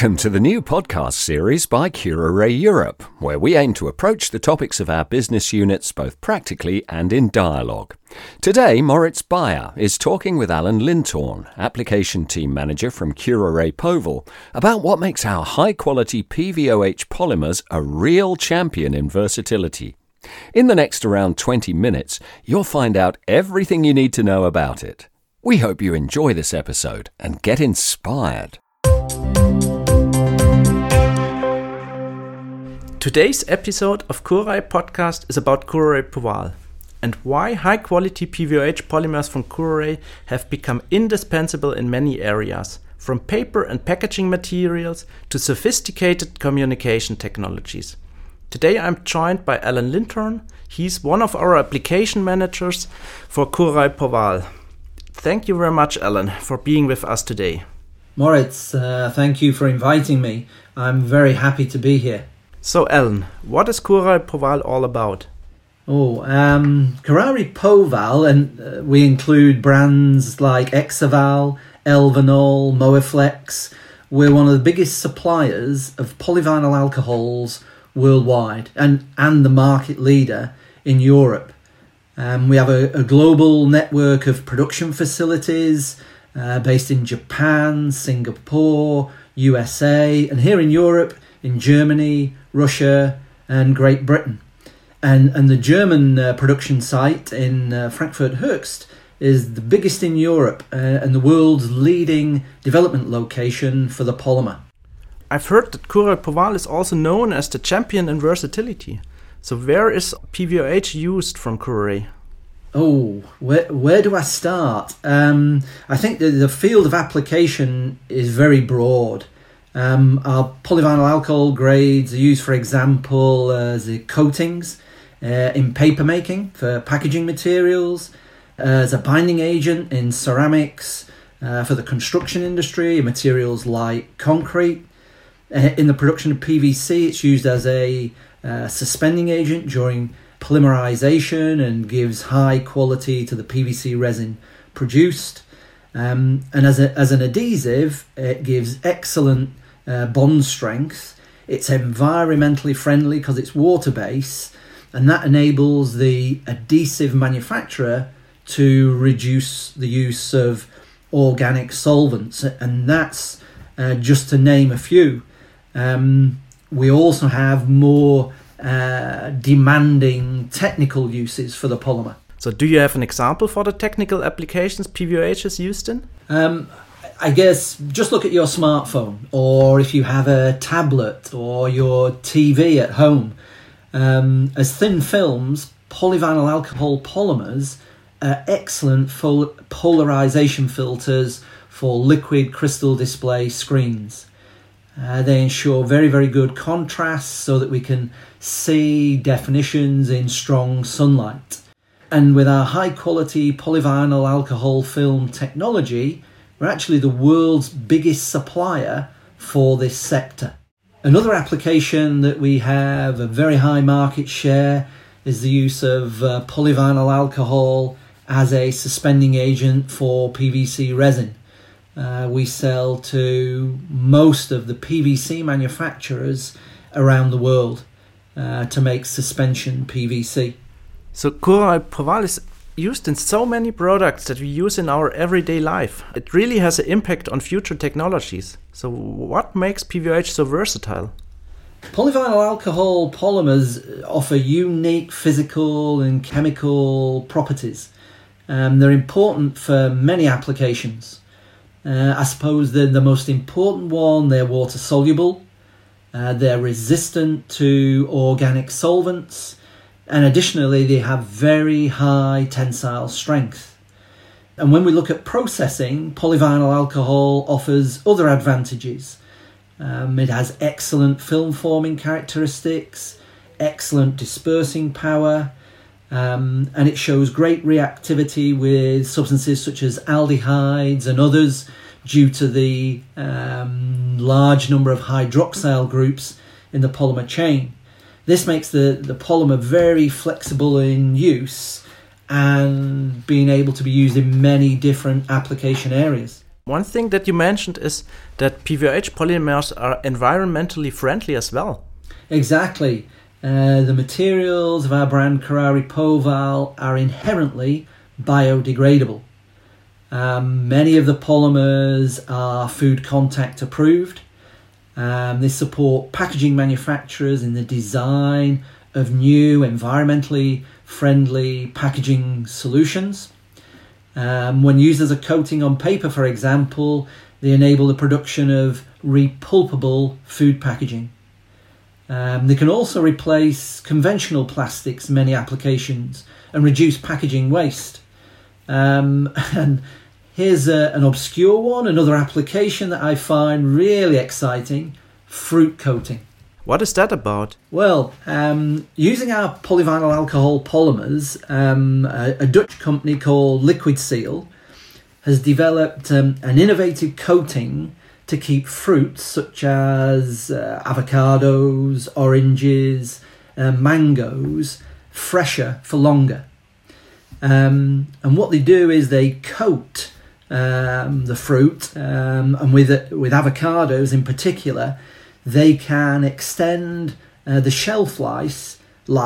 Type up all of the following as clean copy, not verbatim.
Welcome to the new podcast series by Curare Europe, where we aim to approach the topics of our business units both practically and in dialogue. Today, Moritz Bayer is talking with Alan Lintorn, Application Team Manager from Curare Poval, about what makes our high-quality PVOH polymers a real champion in versatility. In the next around 20 minutes, you'll find out everything you need to know about it. We hope you enjoy this episode and get inspired. Today's episode of Curare Podcast is about Curare Poval and why high-quality PVOH polymers from Curare have become indispensable in many areas, from paper and packaging materials to sophisticated communication technologies. Today I'm joined by Alan Lintorn. He's one of our application managers for Curare Poval. Thank you very much, Alan, for being with us today. Moritz, thank you for inviting me. I'm very happy to be here. So, Alan, what is Curare Poval all about? Curare Poval, and we include brands like Exaval, Elvanol, Moeflex. We're one of the biggest suppliers of polyvinyl alcohols worldwide and the market leader in Europe. We have a global network of production facilities based in Japan, Singapore, USA, and here in Europe, in Germany, Russia, and Great Britain. And the German production site in Frankfurt Höchst is the biggest in Europe and the world's leading development location for the polymer. I've heard that Curare Poval is also known as the champion in versatility. So where is PVOH used from Curare? Where do I start? I think the field of application is very broad. Our polyvinyl alcohol grades are used, for example, as coatings in paper making for packaging materials, as a binding agent in ceramics for the construction industry, materials like concrete. In the production of PVC, it's used as a suspending agent during polymerization and gives high quality to the PVC resin produced. And as an adhesive, it gives excellent bond strength. It's environmentally friendly because it's water-based, and that enables the adhesive manufacturer to reduce the use of organic solvents, and that's just to name a few. We also have more demanding technical uses for the polymer. So do you have an example for the technical applications PVOH is used in? I guess just look at your smartphone, or if you have a tablet or your TV at home. As thin films, polyvinyl alcohol polymers are excellent polarization filters for liquid crystal display screens. They ensure very, very good contrast so that we can see definitions in strong sunlight. And with our high-quality polyvinyl alcohol film technology, we're actually the world's biggest supplier for this sector. Another application that we have a very high market share is the use of polyvinyl alcohol as a suspending agent for PVC resin. We sell to most of the PVC manufacturers around the world to make suspension PVC. So Curare Poval is used in so many products that we use in our everyday life. It really has an impact on future technologies. So what makes PVOH so versatile? Polyvinyl alcohol polymers offer unique physical and chemical properties. They're important for many applications. I suppose the most important one, they're water soluble, they're resistant to organic solvents, and additionally they have very high tensile strength. And when we look at processing, polyvinyl alcohol offers other advantages. It has excellent film forming characteristics, excellent dispersing power, and it shows great reactivity with substances such as aldehydes and others due to the large number of hydroxyl groups in the polymer chain. This makes the polymer very flexible in use and being able to be used in many different application areas. One thing that you mentioned is that PVOH polymers are environmentally friendly as well. Exactly. The materials of our brand Kuraray Poval are inherently biodegradable. Many of the polymers are food contact approved. They support packaging manufacturers in the design of new environmentally friendly packaging solutions. When used as a coating on paper, for example, they enable the production of repulpable food packaging. They can also replace conventional plastics in many applications and reduce packaging waste. And here's an obscure one, another application that I find really exciting, fruit coating. What is that about? Well, using our polyvinyl alcohol polymers, a Dutch company called Liquid Seal has developed an innovative coating to keep fruits such as avocados, oranges, mangoes fresher for longer. And what they do is they coat the fruit, and with avocados in particular, they can extend the shelf life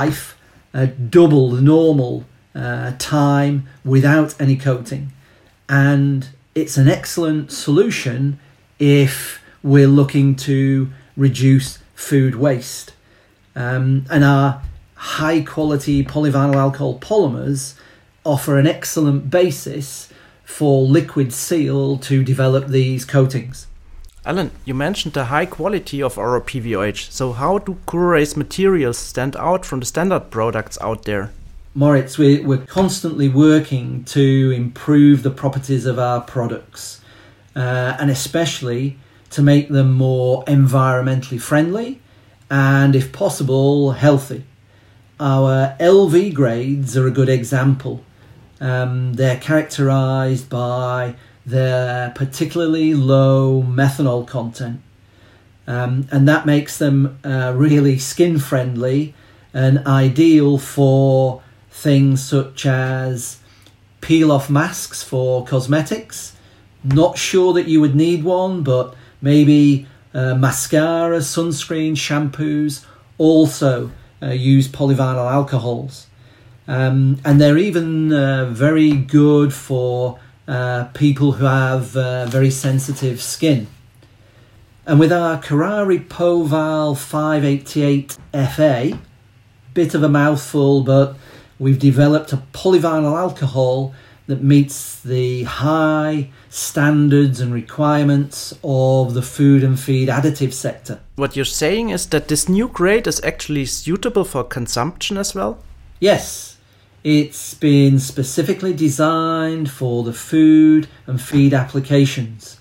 double the normal time without any coating. And it's an excellent solution if we're looking to reduce food waste. And our high quality polyvinyl alcohol polymers offer an excellent basis for Liquid Seal to develop these coatings. Alan, you mentioned the high quality of our PVOH. So how do Kuraray's materials stand out from the standard products out there? Moritz, we're constantly working to improve the properties of our products, and especially to make them more environmentally friendly and, if possible, healthy. Our LV grades are a good example. They're characterized by their particularly low methanol content, and that makes them really skin friendly and ideal for things such as peel off masks for cosmetics. Not sure that you would need one, but maybe mascara, sunscreen, shampoos also use polyvinyl alcohols, and they're even very good for people who have very sensitive skin. And with our Kuraray Poval 588 FA, bit of a mouthful, but we've developed a polyvinyl alcohol that meets the high standards and requirements of the food and feed additive sector. What you're saying is that this new grade is actually suitable for consumption as well? Yes, it's been specifically designed for the food and feed applications.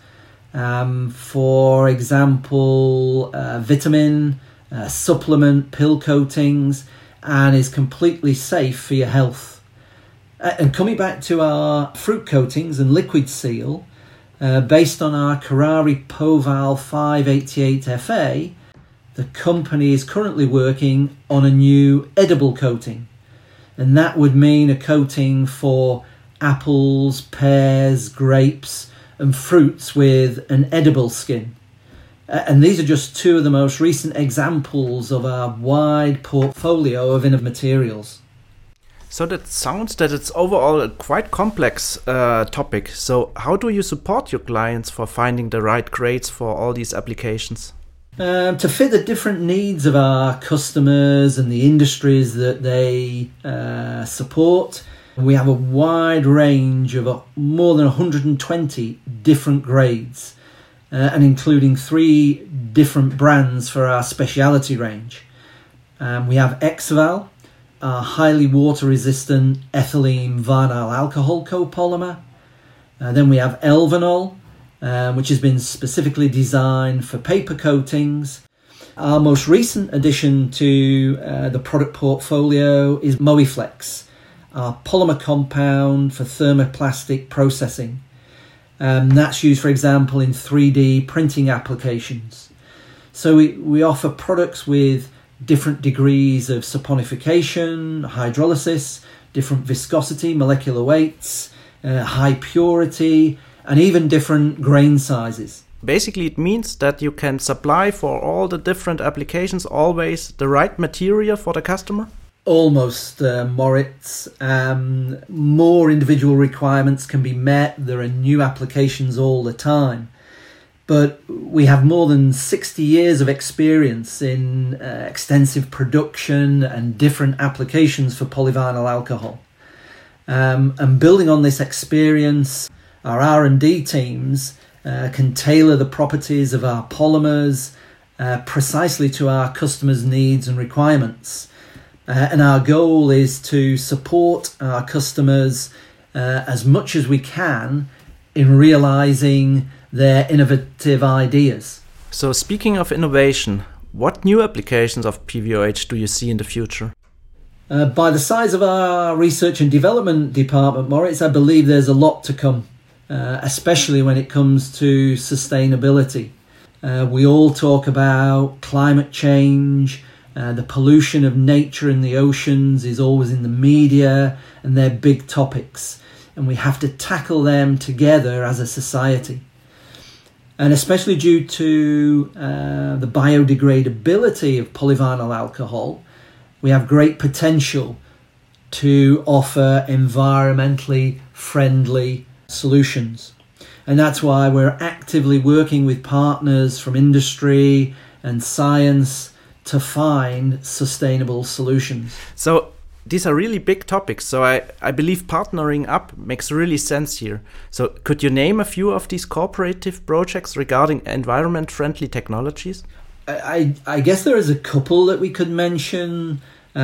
For example, vitamin, supplement, pill coatings, and is completely safe for your health. And coming back to our fruit coatings and Liquid Seal, based on our Kuraray Poval 588 FA, the company is currently working on a new edible coating. And that would mean a coating for apples, pears, grapes, and fruits with an edible skin. And these are just two of the most recent examples of our wide portfolio of innovative materials. So that sounds that it's overall a quite complex topic. So how do you support your clients for finding the right grades for all these applications? To fit the different needs of our customers and the industries that they support, we have a wide range of more than 120 different grades, and including 3 different brands for our speciality range. We have Exval, a highly water-resistant ethylene vinyl alcohol copolymer. Then we have Elvanol, which has been specifically designed for paper coatings. Our most recent addition to the product portfolio is Moeflex, our polymer compound for thermoplastic processing. That's used, for example, in 3D printing applications. So we offer products with different degrees of saponification, hydrolysis, different viscosity, molecular weights, high purity, and even different grain sizes. Basically, it means that you can supply for all the different applications always the right material for the customer? Almost, Moritz. More individual requirements can be met. There are new applications all the time. But we have more than 60 years of experience in extensive production and different applications for polyvinyl alcohol. And building on this experience, our R&D teams can tailor the properties of our polymers precisely to our customers' needs and requirements. And our goal is to support our customers as much as we can in realizing their innovative ideas. So speaking of innovation, what new applications of PVOH do you see in the future? By the size of our research and development department, Moritz, I believe there's a lot to come, especially when it comes to sustainability. We all talk about climate change. The pollution of nature in the oceans is always in the media, and they're big topics. And we have to tackle them together as a society. And especially due to the biodegradability of polyvinyl alcohol, we have great potential to offer environmentally friendly solutions. And that's why we're actively working with partners from industry and science to find sustainable solutions. So these are really big topics. So I believe partnering up makes really sense here. So could you name a few of these cooperative projects regarding environment-friendly technologies? I guess there is a couple that we could mention.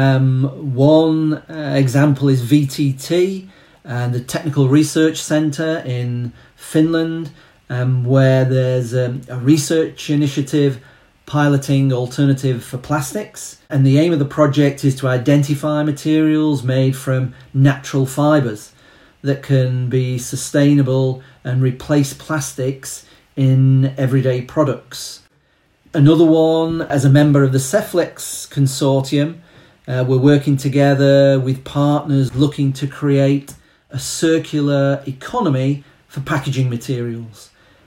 One example is VTT, the Technical Research Centre in Finland, where there's a research initiative piloting alternative for plastics. And the aim of the project is to identify materials made from natural fibres that can be sustainable and replace plastics in everyday products. Another one, as a member of the Ceflex consortium, we're working together with partners looking to create a circular economy for packaging materials.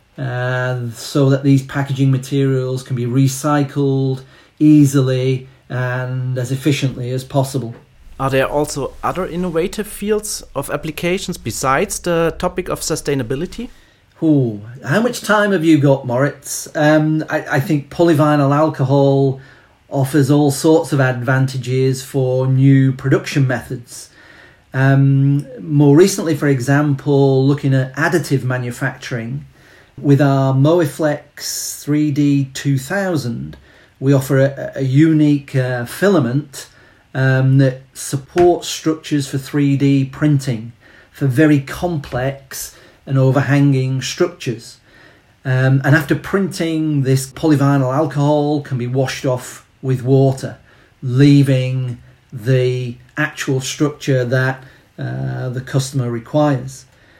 So that these packaging materials can be recycled easily and as efficiently as possible. Are there also other innovative fields of applications besides the topic of sustainability? Ooh, how much time have you got, Moritz? I think polyvinyl alcohol offers all sorts of advantages for new production methods. More recently, for example, looking at additive manufacturing, with our Moeflex 3D 2000, we offer a unique filament that supports structures for 3D printing for very complex and overhanging structures. And after printing, this polyvinyl alcohol can be washed off with water, leaving the actual structure that the customer requires.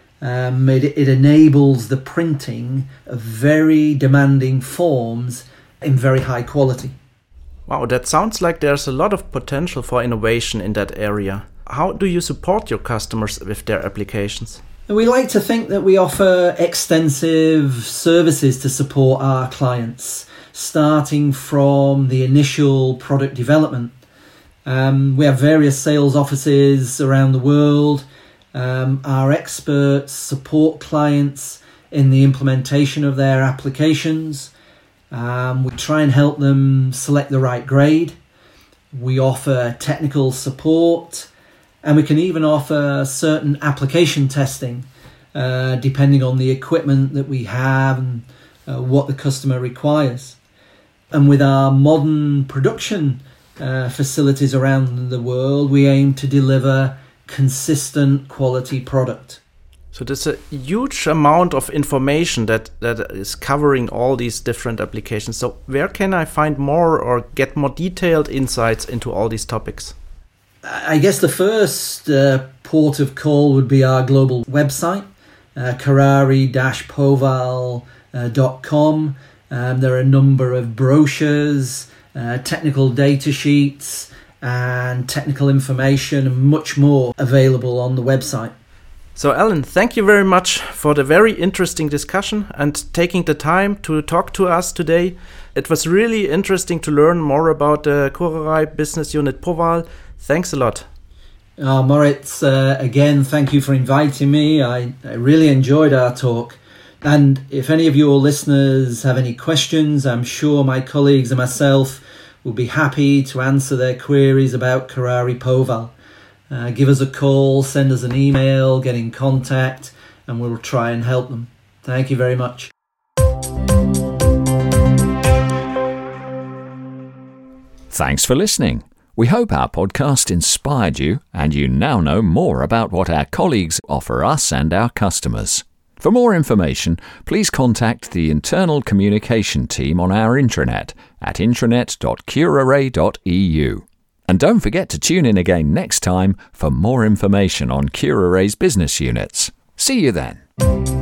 It enables the printing of very demanding forms in very high quality. Wow, that sounds like there's a lot of potential for innovation in that area. How do you support your customers with their applications? We like to think that we offer extensive services to support our clients, starting from the initial product development. We have various sales offices around the world. Our experts support clients in the implementation of their applications. We try and help them select the right grade. We offer technical support, and we can even offer certain application testing, depending on the equipment that we have and what the customer requires. And with our modern production facilities around the world, we aim to deliver consistent quality product. So there's a huge amount of information that is covering all these different applications. So where can I find more or get more detailed insights into all these topics? I guess the first port of call would be our global website, karari-poval.com. There are a number of brochures, technical data sheets, and technical information and much more available on the website. So Alan, thank you very much for the very interesting discussion and taking the time to talk to us today. It was really interesting to learn more about the Kurerai Business Unit ProWal. Thanks a lot. Moritz, again, thank you for inviting me. I really enjoyed our talk. And if any of your listeners have any questions, I'm sure my colleagues and myself will be happy to answer their queries about Kurerai ProWal. Give us a call, send us an email, get in contact, and we'll try and help them. Thank you very much. Thanks for listening. We hope our podcast inspired you and you now know more about what our colleagues offer us and our customers. For more information, please contact the internal communication team on our intranet at intranet.kurerai.eu. And don't forget to tune in again next time for more information on Kurerai's business units. See you then.